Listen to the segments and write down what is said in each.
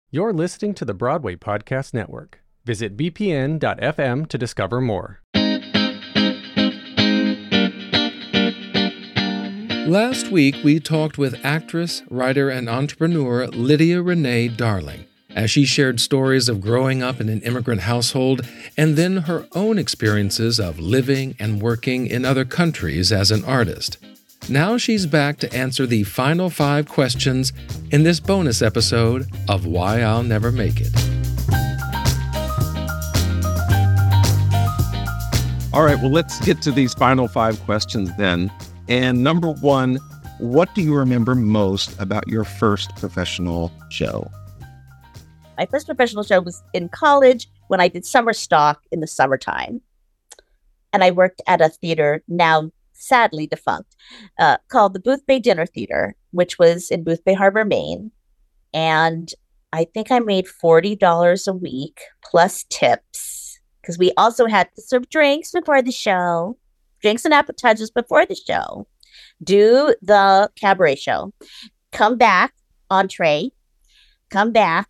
You're listening to the Broadway Podcast Network. Visit bpn.fm to discover more. Last week, we talked with actress, writer, and entrepreneur Lydia Renee Darling as she shared stories of growing up in an immigrant household and then her own experiences of living and working in other countries as an artist. Now she's back to answer the final 5 questions in this bonus episode of Why I'll Never Make It. All right, well, let's get to these final 5 questions then. And number 1, what do you remember most about your first professional show? My first professional show was in college when I did summer stock in the summertime. And I worked at a theater, now sadly defunct, called the Boothbay Dinner Theater, which was in Boothbay Harbor, Maine. And I think I made $40 a week plus tips, because we also had to serve drinks before the show, drinks and appetizers before the show, do the cabaret show, come back, entree, come back,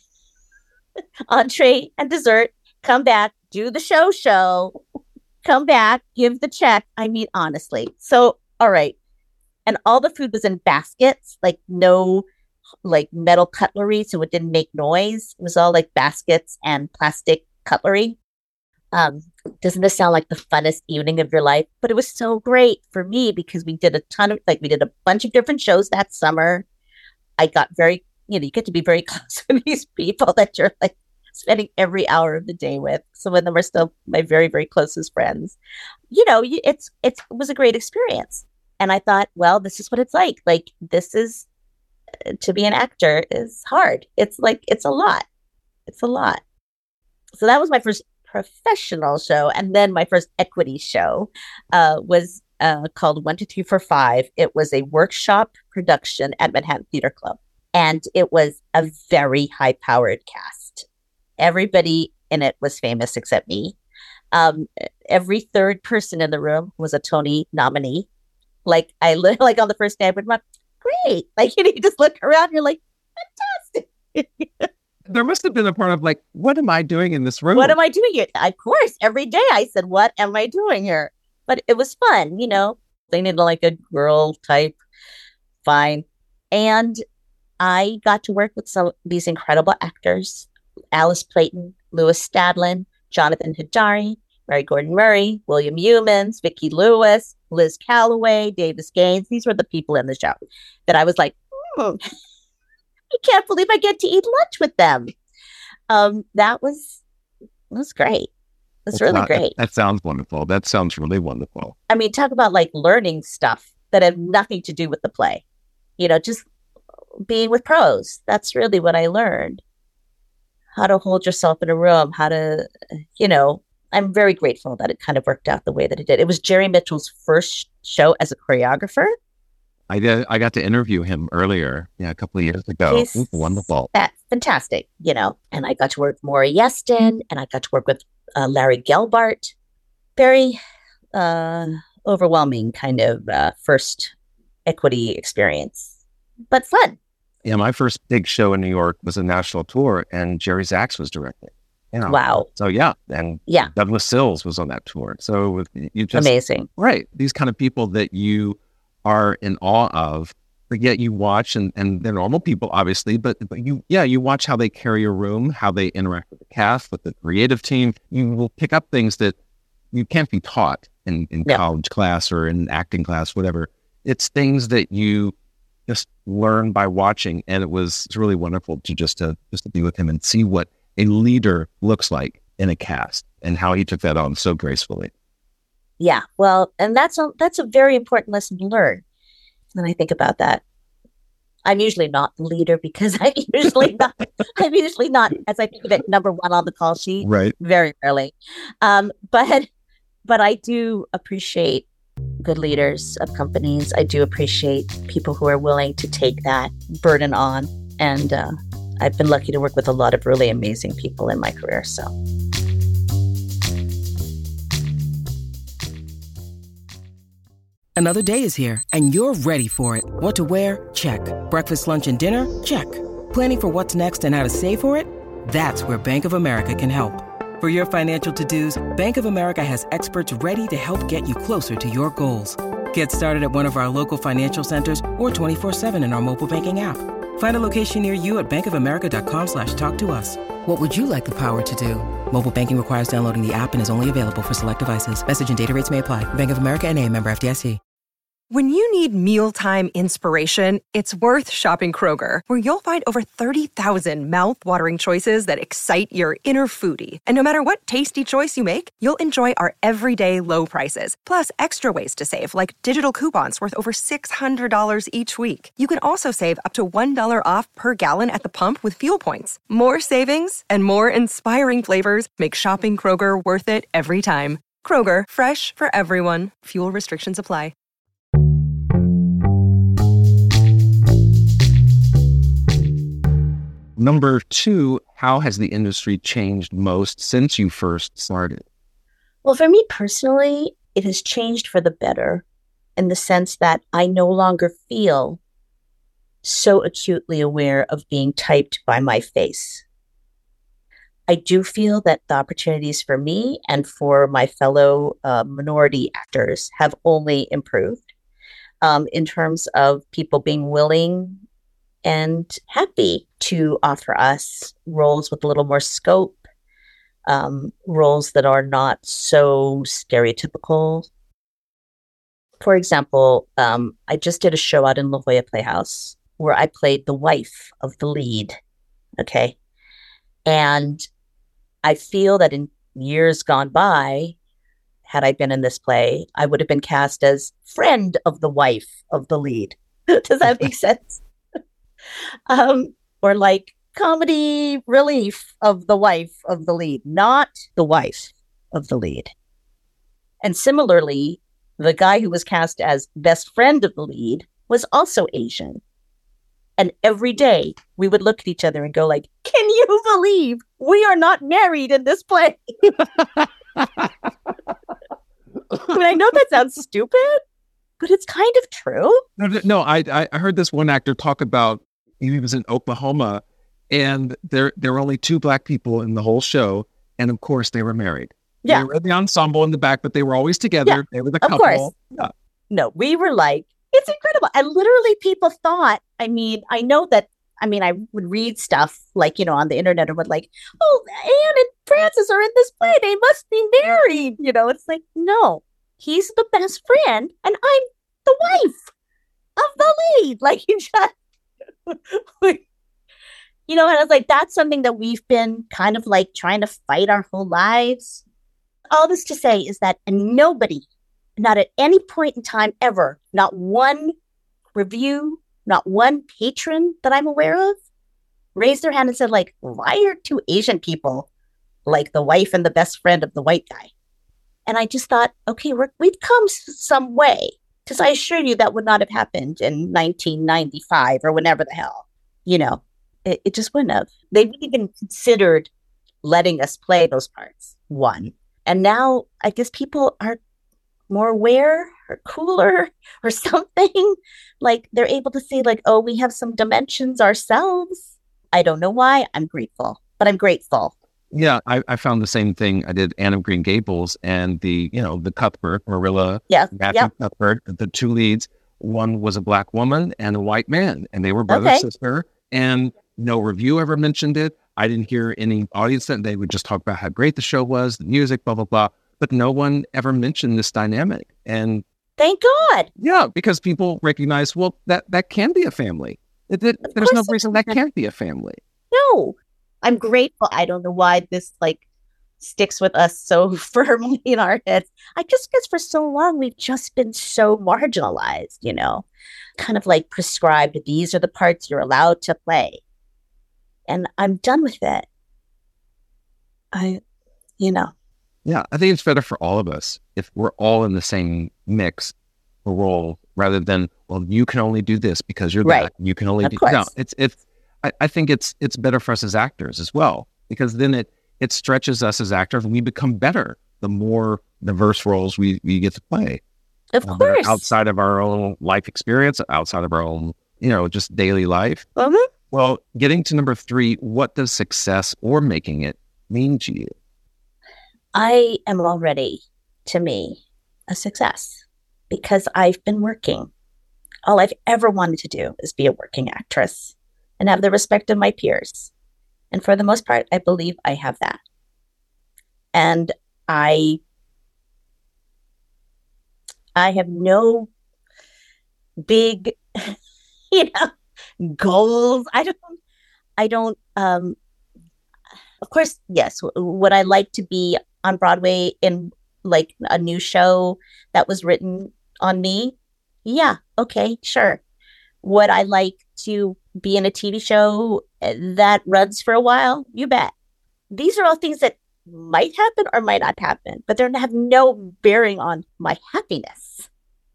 entree and dessert, come back, do the show, come back, give the check. I mean, honestly. So, all right. And all the food was in baskets, like no like metal cutlery, so it didn't make noise. It was all like baskets and plastic cutlery. Doesn't this sound like the funnest evening of your life? But it was so great for me because we did a bunch of different shows that summer. I got very, you get to be very close with these people that you're like spending every hour of the day with. Some of them are still my very, very closest friends. It was a great experience. And I thought, well, this is what it's like. Like, this is, to be an actor is hard. It's a lot. It's a lot. So that was my first professional show. And then my first equity show was called 1, 2, 3, 4, 5. It was a workshop production at Manhattan Theater Club. And it was a very high-powered cast. Everybody in it was famous except me. Every third person in the room was a Tony nominee. Like, I like on the first day, I went, great. Like, you just look around, you're like, fantastic. There must have been a part of like, what am I doing in this room? What am I doing here? Of course, every day I said, what am I doing here? But it was fun, They needed like a girl type. Fine. And I got to work with some of these incredible actors: Alice Playton, Louis Stadlin, Jonathan Hajari, Mary Gordon Murray, William Humans, Vicki Lewis, Liz Calloway, Davis Gaines. These were the people in the show that I was like, I can't believe I get to eat lunch with them. That was great. It's really great. That sounds wonderful. That sounds really wonderful. I mean, talk about like learning stuff that had nothing to do with the play. Just being with pros. That's really what I learned. How to hold yourself in a room, how to, I'm very grateful that it kind of worked out the way that it did. It was Jerry Mitchell's first show as a choreographer. I got to interview him earlier, a couple of years ago. It was wonderful. That's fantastic, and I got to work with Maury Yeston, and I got to work with Larry Gelbart. Very overwhelming kind of first equity experience, but fun. Yeah, my first big show in New York was a national tour, and Jerry Zaks was directing. Wow. So Douglas Sills was on that tour. So you just amazing, right? These kind of people that you are in awe of, but yet you watch, and they're normal people, obviously, but you watch how they carry a room, how they interact with the cast, with the creative team. You will pick up things that you can't be taught in college class or in acting class, whatever. It's things that you just learn by watching, and it's really wonderful to just to be with him and see what a leader looks like in a cast and how he took that on so gracefully. Yeah, well, and that's a very important lesson to learn. When I think about that, I'm usually not the leader because I'm usually not, as I think of it, number 1 on the call sheet. Right. Very rarely. But I do appreciate good leaders of companies. I do appreciate people who are willing to take that burden on. And I've been lucky to work with a lot of really amazing people in my career. So. Another day is here, and you're ready for it. What to wear? Check. Breakfast, lunch, and dinner? Check. Planning for what's next and how to save for it? That's where Bank of America can help. For your financial to-dos, Bank of America has experts ready to help get you closer to your goals. Get started at one of our local financial centers or 24/7 in our mobile banking app. Find a location near you at bankofamerica.com/talktous. What would you like the power to do? Mobile banking requires downloading the app and is only available for select devices. Message and data rates may apply. Bank of America N.A., member FDIC. When you need mealtime inspiration, it's worth shopping Kroger, where you'll find over 30,000 mouth-watering choices that excite your inner foodie. And no matter what tasty choice you make, you'll enjoy our everyday low prices, plus extra ways to save, like digital coupons worth over $600 each week. You can also save up to $1 off per gallon at the pump with fuel points. More savings and more inspiring flavors make shopping Kroger worth it every time. Kroger, fresh for everyone. Fuel restrictions apply. Number two, how has the industry changed most since you first started? Well, for me personally, it has changed for the better in the sense that I no longer feel so acutely aware of being typed by my face. I do feel that the opportunities for me and for my fellow minority actors have only improved in terms of people being willing and happy to offer us roles with a little more scope, roles that are not so stereotypical. For example, I just did a show out in La Jolla Playhouse where I played the wife of the lead, okay? And I feel that in years gone by, had I been in this play, I would have been cast as friend of the wife of the lead. Does that make sense? Or like comedy relief of the wife of the lead, not the wife of the lead. And similarly, the guy who was cast as best friend of the lead was also Asian. And every day we would look at each other and go like, can you believe we are not married in this play? I mean, I know that sounds stupid, but it's kind of true. No, I heard this one actor talk about, he was in Oklahoma, and there were only two Black people in the whole show, and of course they were married. Yeah. They were the ensemble in the back, but they were always together. Yeah, they were the of couple. Course. Yeah. No, we were like, it's incredible. And literally people thought, I would read stuff like, on the internet and would like, oh, Anne and Francis are in this play. They must be married. It's like, no, he's the best friend and I'm the wife of the lead. Like, you just, and I was like, that's something that we've been kind of like trying to fight our whole lives. All this to say is that nobody, not at any point in time ever, not one review, not one patron that I'm aware of, raised their hand and said, like, why are two Asian people like the wife and the best friend of the white guy? And I just thought, okay, we've come some way, because I assure you that would not have happened in 1995 or whenever the hell, it just wouldn't have. They wouldn't even considered letting us play those parts, one. And now I guess people are more aware or cooler or something. Like they're able to see like, oh, we have some dimensions ourselves. I don't know why. I'm grateful, but I'm grateful. Yeah, I found the same thing. I did Anne of Green Gables and the Cuthbert, Marilla, Matthew Cuthbert, the two leads. One was a Black woman and a white man, and they were brother and sister. And no review ever mentioned it. I didn't hear any audience that they would just talk about how great the show was, the music, blah, blah, blah. But no one ever mentioned this dynamic. And thank God. Yeah, because people recognize, well, that can be a family. There's no reason that can't be a family. No, I'm grateful. I don't know why this like sticks with us so firmly in our heads. I just guess for so long, we've just been so marginalized, kind of like prescribed. These are the parts you're allowed to play. And I'm done with it. Yeah, I think it's better for all of us if we're all in the same mix or role rather than, well, you can only do this because you're right. that. You can only do. Course. No, I think it's better for us as actors as well, because then it stretches us as actors and we become better the more diverse roles we get to play. Of course. Outside of our own life experience, outside of our own, just daily life. Mm-hmm. Well, getting to number 3, what does success or making it mean to you? I am already, to me, a success because I've been working. All I've ever wanted to do is be a working actress and have the respect of my peers. And for the most part, I believe I have that. And I have no big, goals. I don't, of course, yes. Would I like to be on Broadway in like a new show that was written on me? Yeah. Okay. Sure. Would I like to be in a TV show that runs for a while? You bet. These are all things that might happen or might not happen, but they have no bearing on my happiness.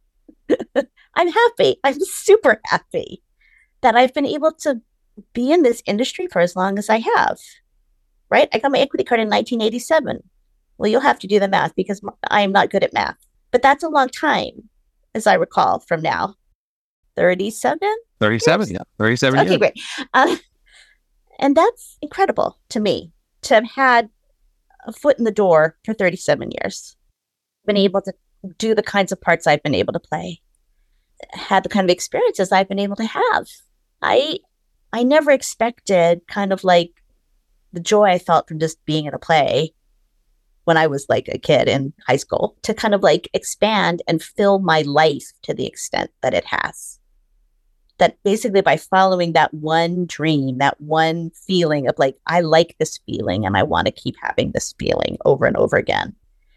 I'm happy. I'm super happy that I've been able to be in this industry for as long as I have, right? I got my equity card in 1987. Well, you'll have to do the math because I am not good at math, but that's a long time, as I recall from now. 37? 37, yeah. 37 Okay, years. great. And that's incredible to me, to have had a foot in the door for 37 years, been able to do the kinds of parts I've been able to play, had the kind of experiences I've been able to have. I never expected kind of like the joy I felt from just being in a play when I was like a kid in high school to kind of like expand and fill my life to the extent that it has. That basically by following that one dream, that one feeling of like, I like this feeling and I want to keep having this feeling over and over again.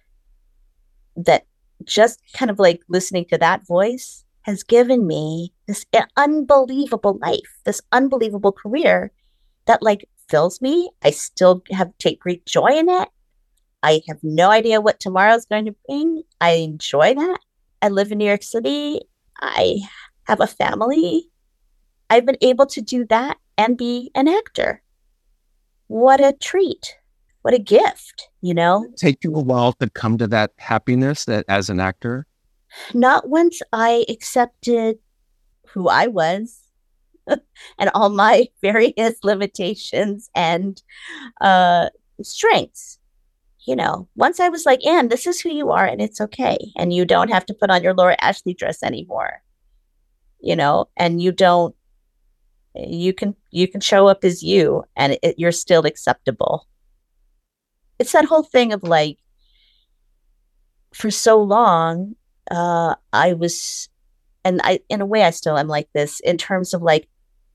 That just kind of like listening to that voice has given me this unbelievable life, this unbelievable career that like fills me. I still take great joy in it. I have no idea what tomorrow's going to bring. I enjoy that. I live in New York City. I have a family. I've been able to do that and be an actor. What a treat. What a gift, Take you a while to come to that happiness that as an actor? Not once I accepted who I was and all my various limitations and strengths. Once I was like, Anne, this is who you are and it's okay. And you don't have to put on your Laura Ashley dress anymore. And you can show up as you and you're still acceptable. It's that whole thing of like, for so long, I was, and in a way, I still am like this in terms of like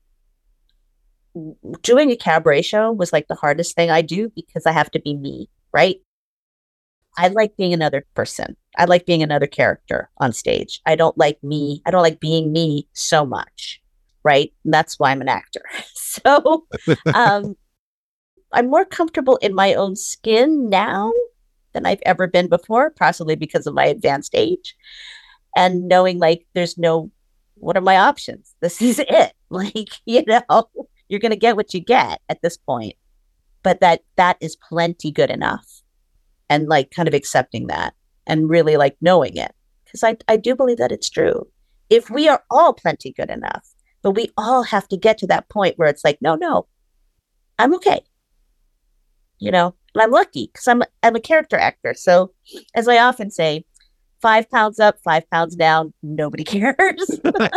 doing a cabaret show was like the hardest thing I do because I have to be me, right? I like being another person. I like being another character on stage. I don't like being me so much, right? And that's why I'm an actor. So, I'm more comfortable in my own skin now than I've ever been before, possibly because of my advanced age and knowing like what are my options? This is it. Like, you're going to get what you get at this point, but that is plenty good enough. And like kind of accepting that and really like knowing it. Because I do believe that it's true. If we are all plenty good enough, but we all have to get to that point where it's like, no, I'm okay. And I'm lucky because I'm a character actor. So as I often say, 5 pounds up, 5 pounds down, nobody cares.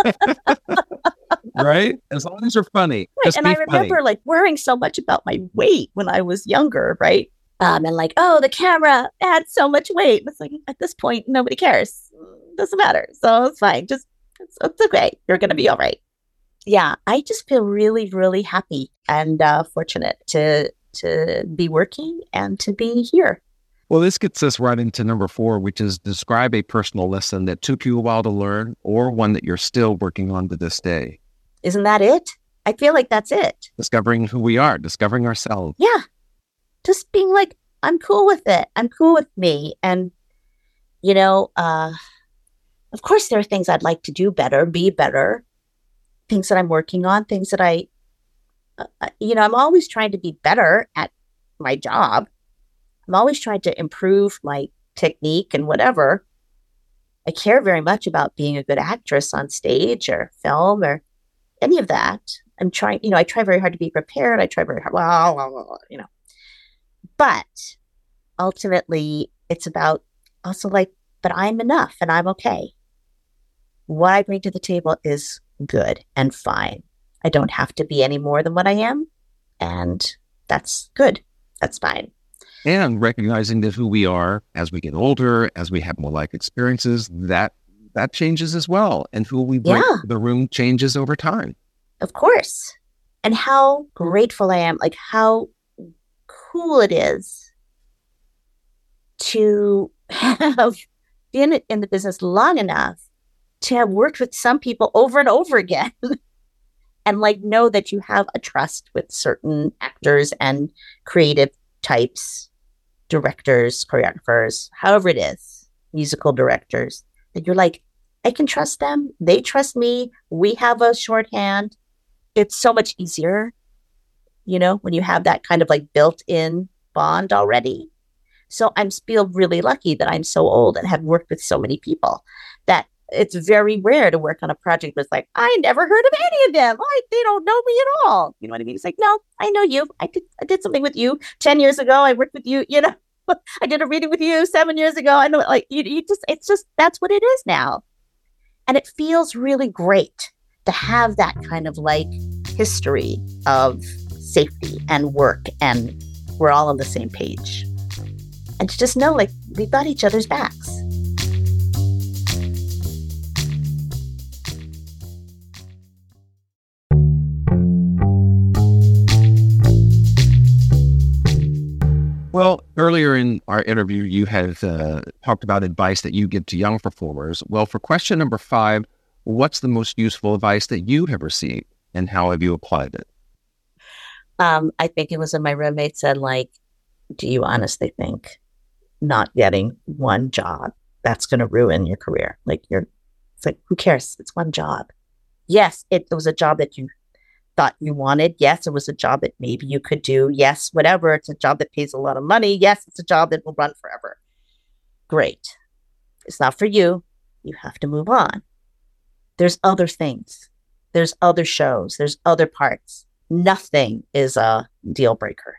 Right? As long as you're funny. Right. And I remember like worrying so much about my weight when I was younger, right? And like, oh, the camera adds so much weight. It's like, at this point, nobody cares. Doesn't matter. So it's fine. It's okay. You're going to be all right. Yeah. I just feel really, really happy and fortunate to be working and to be here. Well, this gets us right into number 4, which is describe a personal lesson that took you a while to learn or one that you're still working on to this day. Isn't that it? I feel like that's it. Discovering who we are, discovering ourselves. Yeah. Just being like, I'm cool with it. I'm cool with me. And, of course, there are things I'd like to do better, be better, things that I'm working on, things that I'm always trying to be better at my job. I'm always trying to improve my technique and whatever. I care very much about being a good actress on stage or film or any of that. I'm trying, I try very hard to be prepared. I try very hard, but ultimately it's about also like, but I'm enough and I'm okay. What I bring to the table is good and fine. I don't have to be any more than what I am. And that's good. That's fine. And recognizing that who we are as we get older, as we have more life experiences, that changes as well. And who we bring to the room changes over time. Of course. And how grateful I am, like how cool it is to have been in the business long enough to have worked with some people over and over again and like know that you have a trust with certain actors and creative types, directors, choreographers, however it is, musical directors, that you're like, I can trust them. They trust me. We have a shorthand. It's so much easier, when you have that kind of like built-in bond already. So I feel really lucky that I'm so old and have worked with so many people that it's very rare to work on a project that's like, I never heard of any of them. They don't know me at all. You know what I mean? It's like, no, I know you. I did something with you 10 years ago. I worked with you, I did a reading with you 7 years ago. I know, like, it's just, that's what it is now. And it feels really great to have that kind of like history of safety and work, and we're all on the same page. And to just know, like, we've got each other's backs. Well, earlier in our interview, you had talked about advice that you give to young performers. Well, for question number 5, what's the most useful advice that you have received, and how have you applied it? I think it was when my roommate said, like, do you honestly think not getting one job, that's going to ruin your career? Like, it's like, who cares? It's one job. Yes, it was a job that you thought you wanted. Yes, it was a job that maybe you could do. Yes, whatever. It's a job that pays a lot of money. Yes, it's a job that will run forever. Great. It's not for you. You have to move on. There's other things. There's other shows. There's other parts. Nothing is a deal breaker.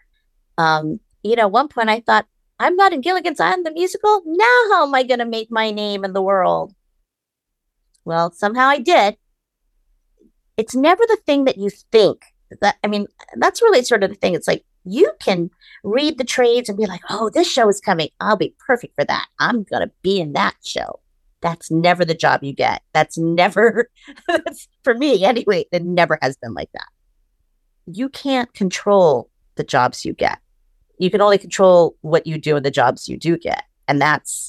At one point I thought, I'm not in Gilligan's Island, the musical. Now how am I going to make my name in the world? Well, somehow I did. It's never the thing that you think. That's really sort of the thing. It's like, you can read the trades and be like, oh, this show is coming. I'll be perfect for that. I'm going to be in that show. That's never the job you get. That's never, for me anyway, it never has been like that. You can't control the jobs you get. You can only control what you do in the jobs you do get. And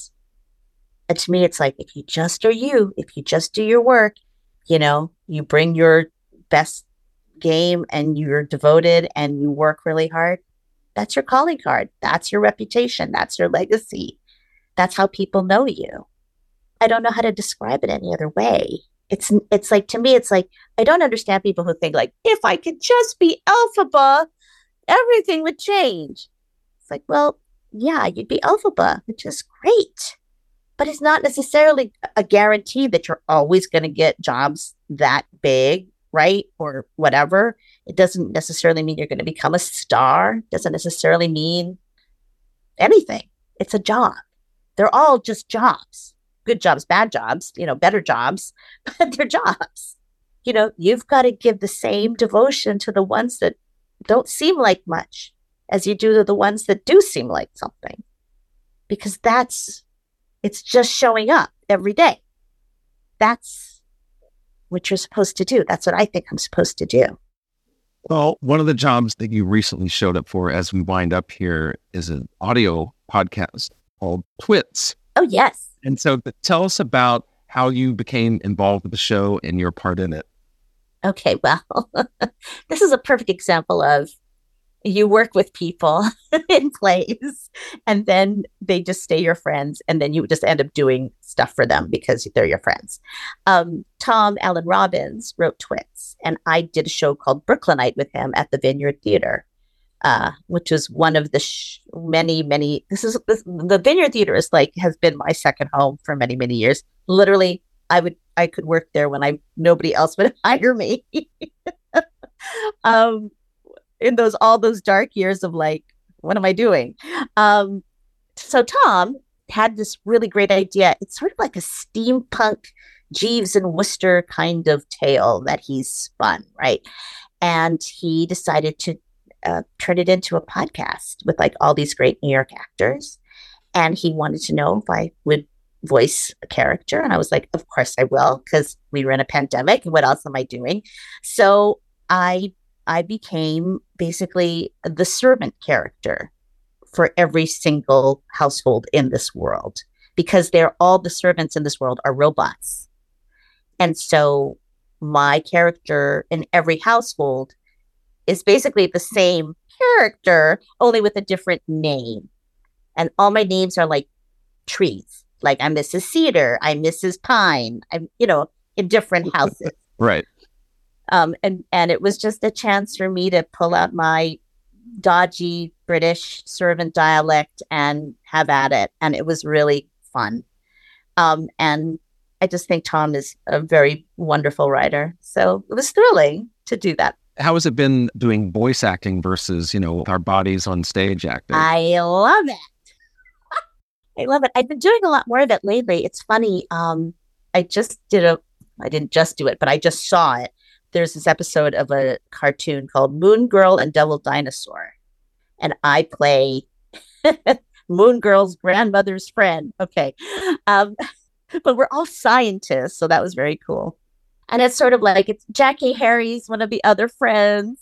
to me, it's like, if you just are you, if you just do your work, you bring your best game and you're devoted and you work really hard, that's your calling card. That's your reputation. That's your legacy. That's how people know you. I don't know how to describe it any other way. It's like, to me, it's like, I don't understand people who think like, if I could just be Elphaba, everything would change. It's like, well, yeah, you'd be Elphaba, which is great. But it's not necessarily a guarantee that you're always going to get jobs that big, right? Or whatever. It doesn't necessarily mean you're going to become a star. It doesn't necessarily mean anything. It's a job. They're all just jobs. Good jobs, bad jobs, better jobs, but they're jobs. You've got to give the same devotion to the ones that don't seem like much as you do to the ones that do seem like something. Because it's just showing up every day. That's what you're supposed to do. That's what I think I'm supposed to do. Well, one of the jobs that you recently showed up for as we wind up here is an audio podcast called Twits. Oh, yes. And so tell us about how you became involved with the show and your part in it. Okay, well, this is a perfect example of you work with people in plays and then they just stay your friends and then you just end up doing stuff for them because they're your friends. Tom Allen Robbins wrote Twits, and I did a show called Brooklynite with him at the Vineyard Theater, which is one of the many. The Vineyard Theater has been my second home for many, many years. Literally, I could work there when nobody else would hire me. in all those dark years of like, what am I doing? So Tom had this really great idea. It's sort of like a steampunk Jeeves and Wooster kind of tale that he's spun, right? And he decided to turn it into a podcast with like all these great New York actors. And he wanted to know if I would voice a character. And I was like, of course I will, because we were in a pandemic. And what else am I doing? So I became basically the servant character for every single household in this world, because all the servants in this world are robots. And so my character in every household is basically the same character, only with a different name. And all my names are like trees. Like I'm Mrs. Cedar, I'm Mrs. Pine, I'm, in different houses. Right. And it was just a chance for me to pull out my dodgy British servant dialect and have at it. And it was really fun. And I just think Tom is a very wonderful writer. So it was thrilling to do that. How has it been doing voice acting versus, our bodies on stage acting? I love it. I love it. I've been doing a lot more of it lately. It's funny. I didn't just do it, but I just saw it. There's this episode of a cartoon called Moon Girl and Devil Dinosaur. And I play Moon Girl's grandmother's friend. Okay. But we're all scientists. So that was very cool. And it's sort of like, it's Jackie Harry's one of the other friends.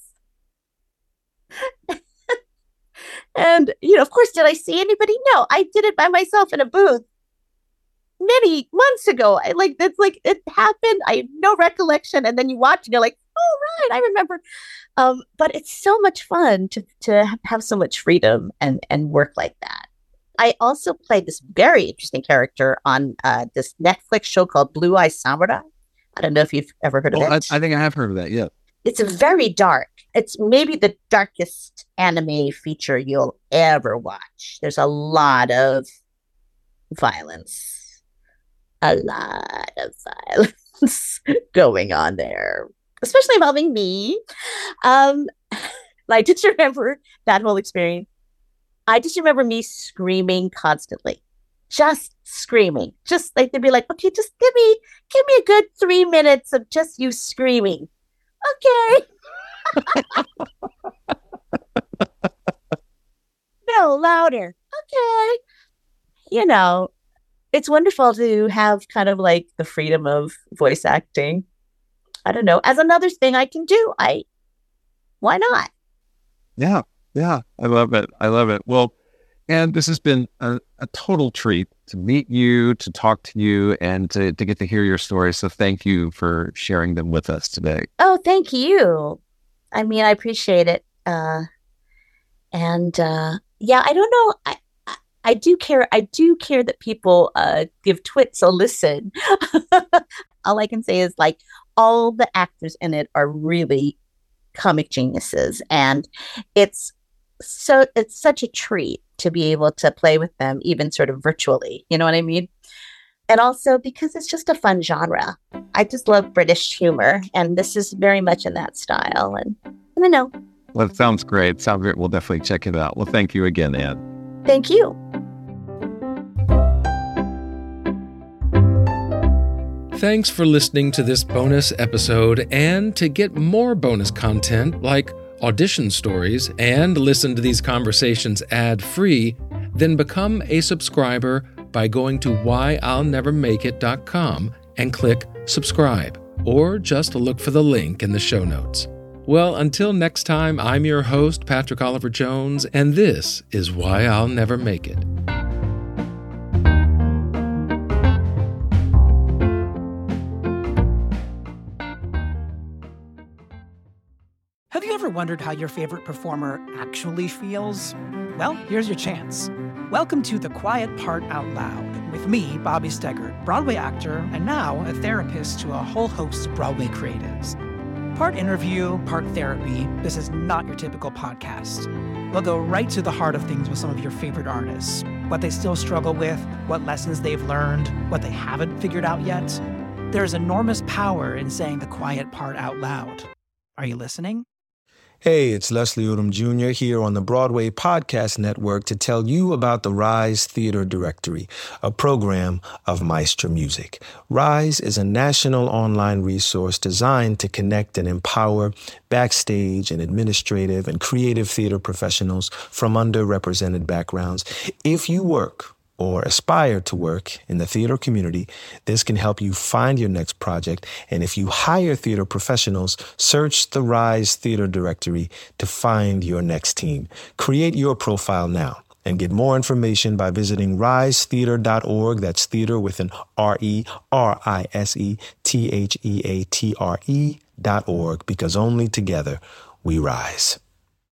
And, of course, did I see anybody? No, I did it by myself in a booth many months ago. It happened. I have no recollection. And then you watch and you're like, oh, right, I remember. But it's so much fun to have so much freedom and work like that. I also played this very interesting character on this Netflix show called Blue Eye Samurai. I don't know if you've ever heard of it. I think I have heard of that, yeah. It's very dark. It's maybe the darkest anime feature you'll ever watch. There's a lot of violence. A lot of violence going on there, especially involving me. I just remember that whole experience. I just remember me screaming constantly. Just screaming. Just like they'd be like, okay, just give me a good 3 minutes of just you screaming. Okay. No, louder. Okay. It's wonderful to have kind of like the freedom of voice acting. I don't know. As another thing I can do, why not? Yeah. I love it. Well, and this has been a total treat to meet you, to talk to you, and to get to hear your story. So thank you for sharing them with us today. Oh, thank you. I mean, I appreciate it. Yeah, I don't know. I do care. I do care that people give Twits a listen. All I can say is like all the actors in it are really comic geniuses, and it's such a treat to be able to play with them, even sort of virtually. You know what I mean? And also because it's just a fun genre. I just love British humor, and this is very much in that style. And I don't know. Well, it sounds great. Sounds great. We'll definitely check it out. Well, thank you again, Anne. Thank you. Thanks for listening to this bonus episode, and to get more bonus content like audition stories and listen to these conversations ad-free, then become a subscriber by going to whyillnevermakeit.com and click subscribe, or just look for the link in the show notes. Well, until next time, I'm your host, Patrick Oliver Jones, and this is Why I'll Never Make It. Have you ever wondered how your favorite performer actually feels? Well, here's your chance. Welcome to The Quiet Part Out Loud with me, Bobby Steggert, Broadway actor and now a therapist to a whole host of Broadway creatives. Part interview, part therapy, this is not your typical podcast. We'll go right to the heart of things with some of your favorite artists, what they still struggle with, what lessons they've learned, what they haven't figured out yet. There's enormous power in saying the quiet part out loud. Are you listening? Hey, it's Leslie Odom Jr. here on the Broadway Podcast Network to tell you about the Rise Theater Directory, a program of Maestro Music. Rise is a national online resource designed to connect and empower backstage and administrative and creative theater professionals from underrepresented backgrounds. If you work or aspire to work in the theater community, this can help you find your next project. And if you hire theater professionals, search the Rise Theater Directory to find your next team. Create your profile now and get more information by visiting risetheater.org. That's theater with an RERISETHEATRE.org, because only together we rise.